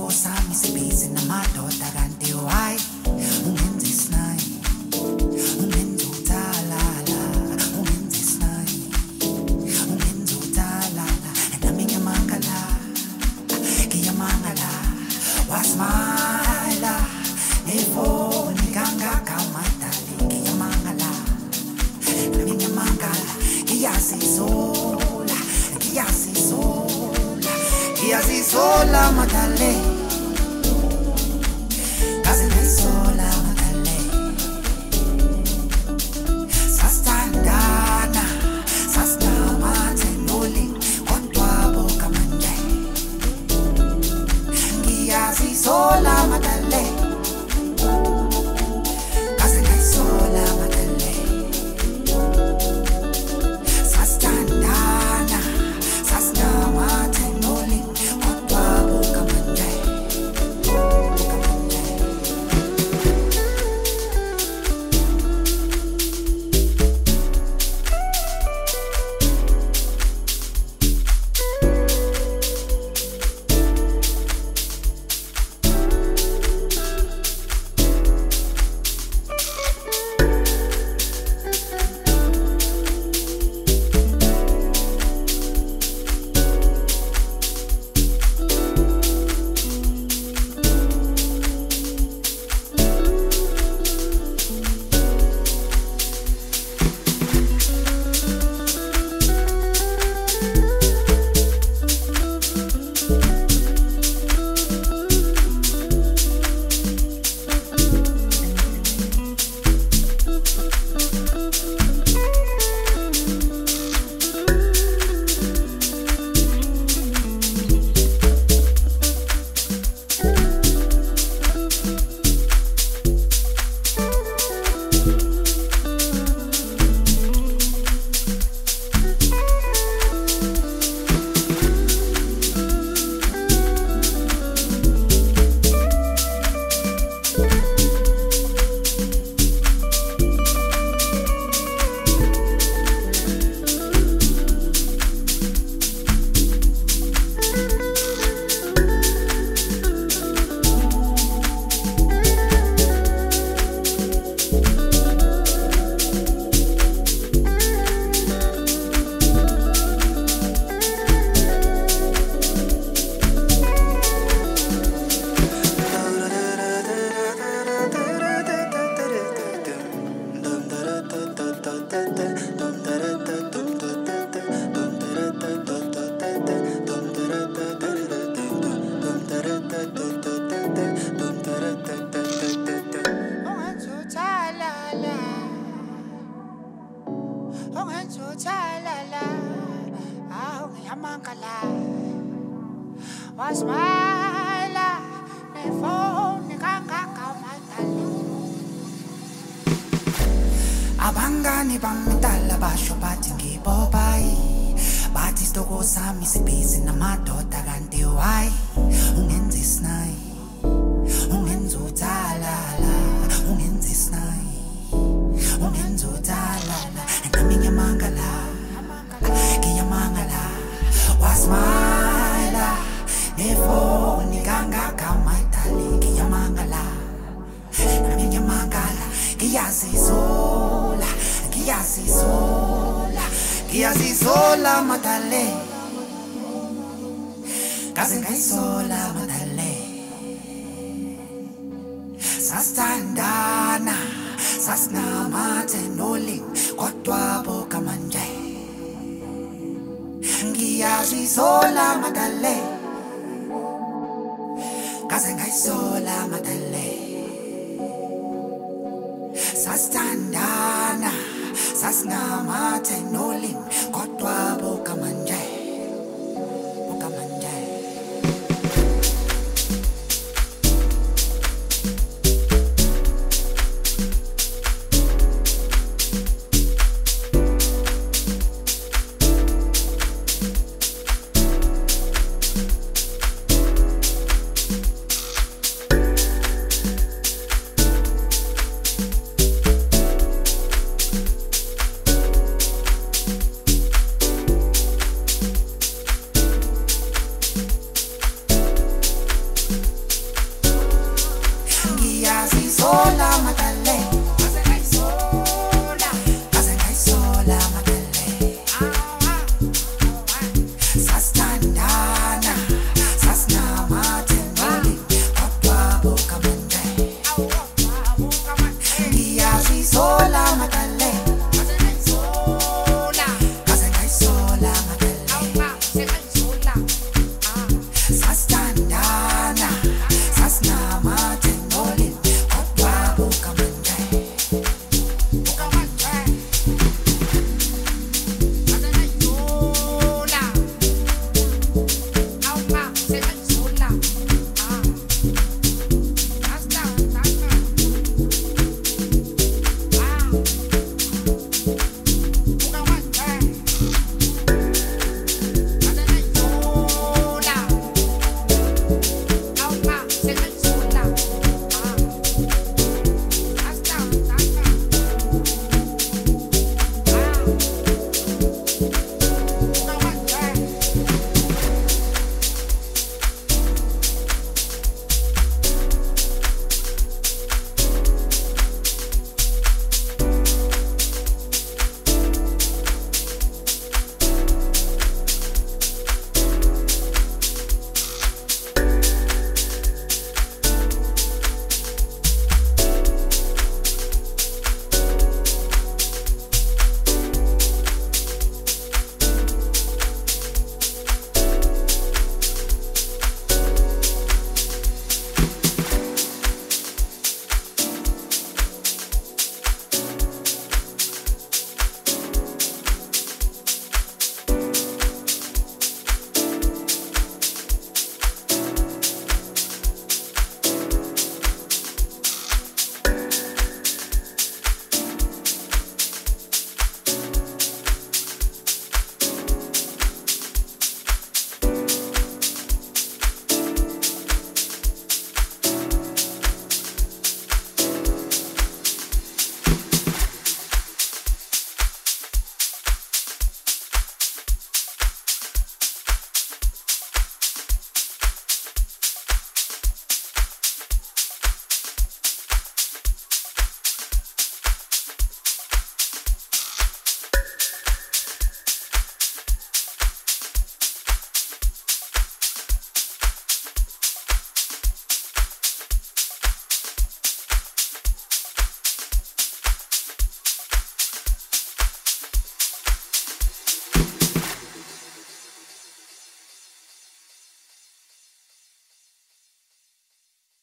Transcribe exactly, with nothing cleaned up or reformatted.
sami sibizi namadoda kanti why ungenza isinayi ungenza uthalala ungenza isinayi ungenza uthalala nami ngiyamangala ngiyamangala wasmila nefoni kangaka madali ngiyamangala nami ngiyamangala ngiyasizola ngiyasizola ngiyasizola madali kaze ngisola madali sastandana sastamate noli kodwa boka manje ngiyasizola madali kaze ngisola madali sastandana sastamate noli kodwa boka manje boka manje Abangani bangidala basho bathi ngibobayi bathi sitoko sami sibizi namadoda kanti why ungenza isinayi ungenza uthalala ungenza isinayi ungenza uthalala nami ngiyamangala ngiyamangala wasmila nefoni kangaka madali ngiyamangala nami ngiyamangala ngiyasizola ngiyasizola ngiyasizola madale kaze ngayisola madale sastandana sasnamathe noli kodwa boka manje ngiyasizola madale kaze ngayisola madale sastandana sasnamathe noli kodwa boka manje boka manje sola matale